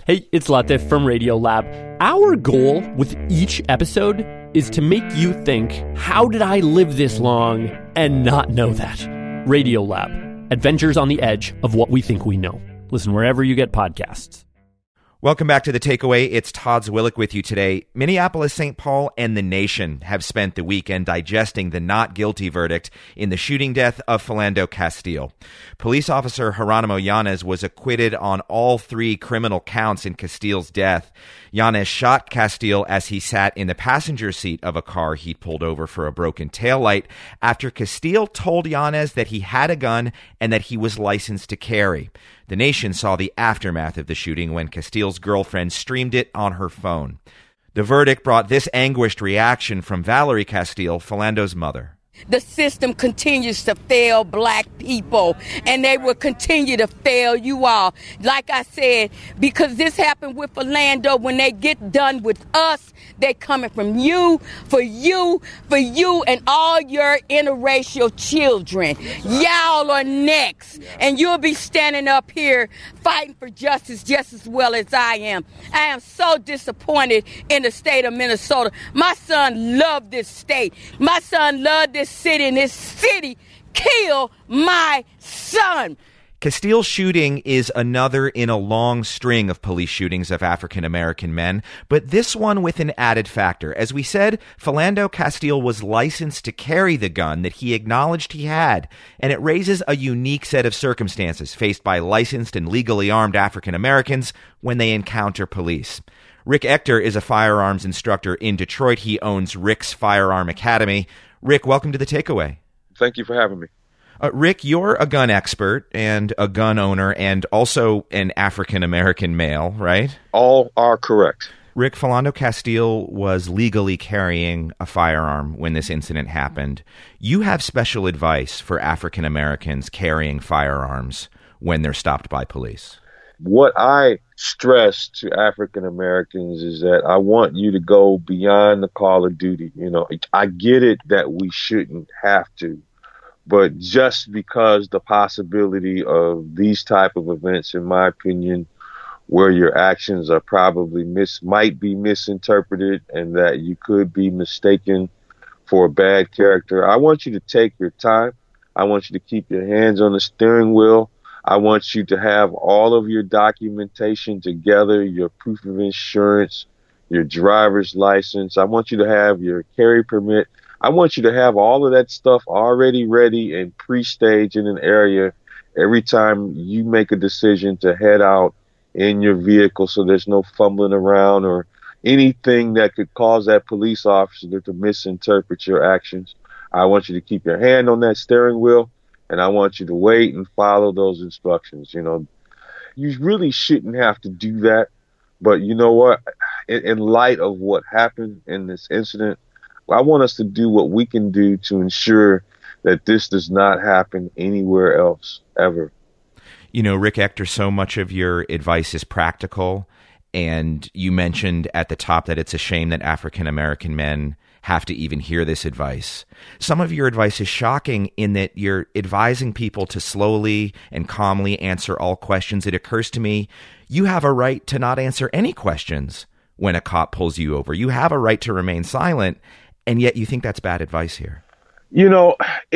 Hey, it's Latif from Radiolab. Our goal with each episode is to make you think, how did I live this long and not know that? Radiolab, adventures on the edge of what we think we know. Listen wherever you get podcasts. Welcome back to The Takeaway. It's Todd Zwillich with you today. Minneapolis, St. Paul, and the nation have spent the weekend digesting the not guilty verdict in the shooting death of Philando Castile. Police officer Geronimo Yanez was acquitted on all three criminal counts in Castile's death. Yanez shot Castile as he sat in the passenger seat of a car he'd pulled over for a broken taillight after Castile told Yanez that he had a gun and that he was licensed to carry. The nation saw the aftermath of the shooting when Castile's girlfriend streamed it on her phone. The verdict brought this anguished reaction from Valerie Castile, Philando's mother. The system continues to fail black people, and they will continue to fail you all. Like I said, because this happened with Philando, when they get done with us, they're coming from you, for you, and all your interracial children. Y'all are next, and you'll be standing up here fighting for justice just as well as I am. I am so disappointed in the state of Minnesota. My son loved this state. My son loved this city, and this city killed my son. Castile's shooting is another in a long string of police shootings of African-American men, but this one with an added factor. As we said, Philando Castile was licensed to carry the gun that he acknowledged he had, and it raises a unique set of circumstances faced by licensed and legally armed African-Americans when they encounter police. Rick Ector is a firearms instructor in Detroit. He owns Rick's Firearm Academy. Rick, welcome to The Takeaway. Thank you for having me. Rick, you're a gun expert and a gun owner and also an African-American male, right? All are correct. Rick, Philando Castile was legally carrying a firearm when this incident happened. You have special advice for African-Americans carrying firearms when they're stopped by police. What I stress to African Americans is that I want you to go beyond the call of duty. You know, I get it that we shouldn't have to, but just because the possibility of these type of events, in my opinion, where your actions are probably might be misinterpreted and that you could be mistaken for a bad character, I want you to take your time. I want you to keep your hands on the steering wheel. I want you to have all of your documentation together, your proof of insurance, your driver's license. I want you to have your carry permit. I want you to have all of that stuff already ready and pre-staged in an area every time you make a decision to head out in your vehicle, so there's no fumbling around or anything that could cause that police officer to misinterpret your actions. I want you to keep your hand on that steering wheel. And I want you to wait and follow those instructions. You know, you really shouldn't have to do that. But you know what? In light of what happened in this incident, I want us to do what we can do to ensure that this does not happen anywhere else ever. You know, Rick Ector, so much of your advice is practical. And you mentioned at the top that it's a shame that African-American men have to even hear this advice. Some of your advice is shocking in that you're advising people to slowly and calmly answer all questions. It occurs to me, you have a right to not answer any questions when a cop pulls you over. You have a right to remain silent, and yet you think that's bad advice here. You know,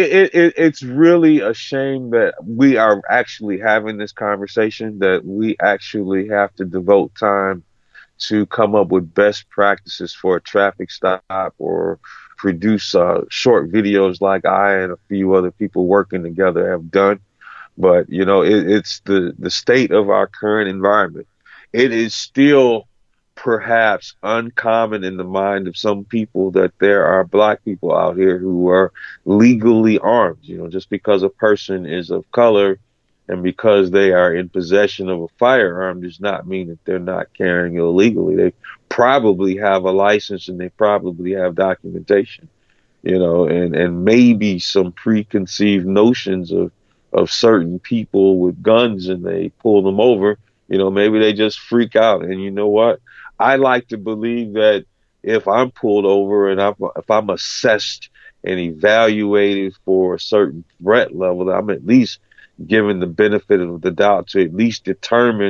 it's really a shame that we are actually having this conversation, that we actually have to devote time to come up with best practices for a traffic stop or produce short videos like I and a few other people working together have done. But, you know, it's the state of our current environment. It is still perhaps uncommon in the mind of some people that there are black people out here who are legally armed. You know, just because a person is of color and because they are in possession of a firearm does not mean that they're not carrying illegally. They probably have a license and they probably have documentation, you know, and maybe some preconceived notions of certain people with guns and they pull them over. You know, maybe they just freak out. And you know what? I like to believe that if I'm pulled over and if I'm assessed and evaluated for a certain threat level, I'm at least given the benefit of the doubt to at least determine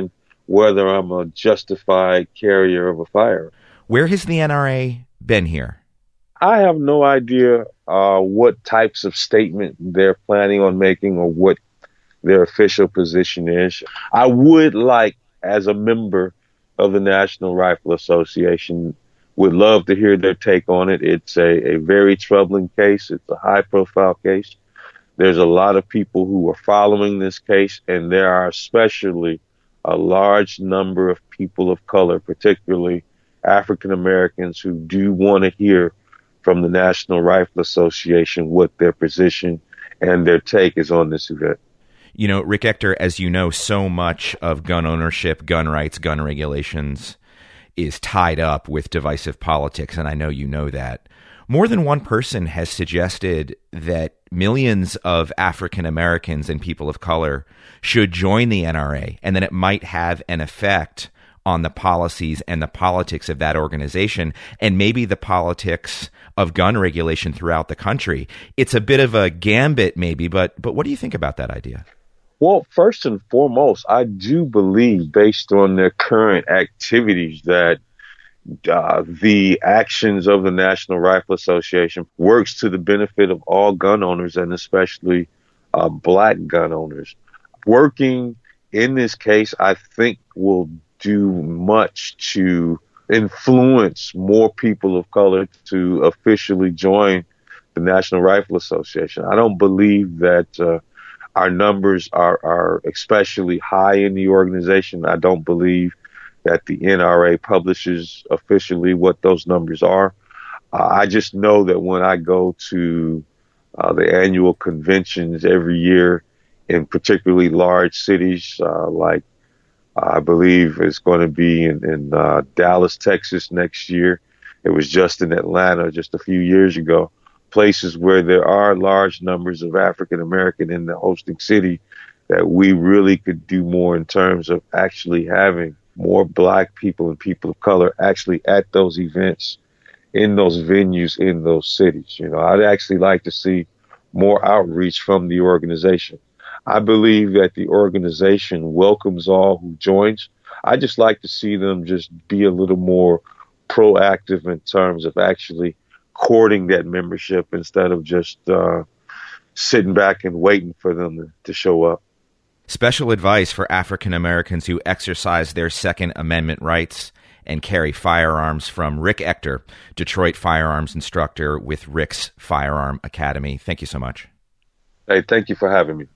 whether I'm a justified carrier of a firearm. Where has the NRA been here? I have no idea what types of statement they're planning on making or what their official position is. I would like, as a member of the National Rifle Association, would love to hear their take on it. It's a very troubling case. It's a high-profile case. There's a lot of people who are following this case, and there are especially a large number of people of color, particularly African Americans, who do want to hear from the National Rifle Association what their position and their take is on this event. You know, Rick Ector, as you know, so much of gun ownership, gun rights, gun regulations is tied up with divisive politics, and I know you know that. More than one person has suggested that millions of African Americans and people of color should join the NRA, and that it might have an effect on the policies and the politics of that organization, and maybe the politics of gun regulation throughout the country. It's a bit of a gambit, maybe, but what do you think about that idea? Well, first and foremost, I do believe, based on their current activities, that the actions of the National Rifle Association works to the benefit of all gun owners, and especially black gun owners. Working in this case, I think, will do much to influence more people of color to officially join the National Rifle Association. I don't believe that our numbers are especially high in the organization. I don't believe that the NRA publishes officially what those numbers are. I just know that when I go to the annual conventions every year in particularly large cities, like I believe it's going to be in Dallas, Texas next year. It was just in Atlanta just a few years ago. Places where there are large numbers of African American in the hosting city, that we really could do more in terms of actually having more black people and people of color actually at those events, in those venues, in those cities. You know, I'd actually like to see more outreach from the organization. I believe that the organization welcomes all who joins. I just like to see them just be a little more proactive in terms of actually courting that membership instead of just sitting back and waiting for them to show up. Special advice for African Americans who exercise their Second Amendment rights and carry firearms from Rick Ector, Detroit firearms instructor with Rick's Firearm Academy. Thank you so much. Hey, thank you for having me.